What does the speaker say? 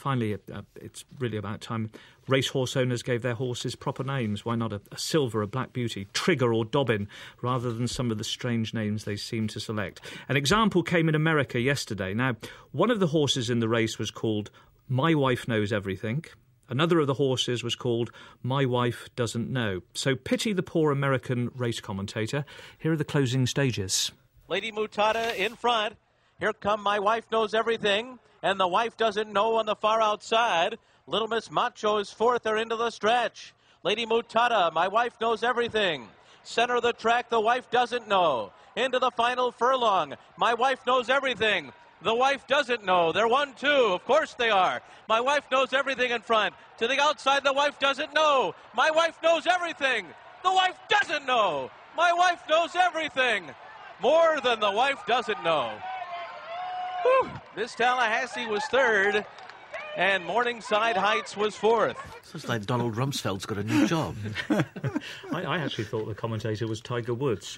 Finally, it's really about time racehorse owners gave their horses proper names. Why not a Silver, a Black Beauty, Trigger or Dobbin, rather than some of the strange names they seem to select? An example came in America yesterday. Now, one of the horses in the race was called My Wife Knows Everything. Another of the horses was called My Wife Doesn't Know. So pity the poor American race commentator. Here are the closing stages. Lady Mutada in front. Here come My Wife Knows Everything. And The Wife Doesn't Know on the far outside. Little Miss Macho is fourth. They're into the stretch. Lady Mutada, My Wife Knows Everything. Center of the track, The Wife Doesn't Know. Into the final furlong. My Wife Knows Everything. The Wife Doesn't Know. They're 1-2. Of course they are. My Wife Knows Everything in front. To the outside, The Wife Doesn't Know. My Wife Knows Everything. The Wife Doesn't Know. My Wife Knows Everything. More than The Wife Doesn't Know. Whew. Miss Tallahassee was third, and Morningside Heights was fourth. Sounds like Donald Rumsfeld's got a new job. I actually thought the commentator was Tiger Woods.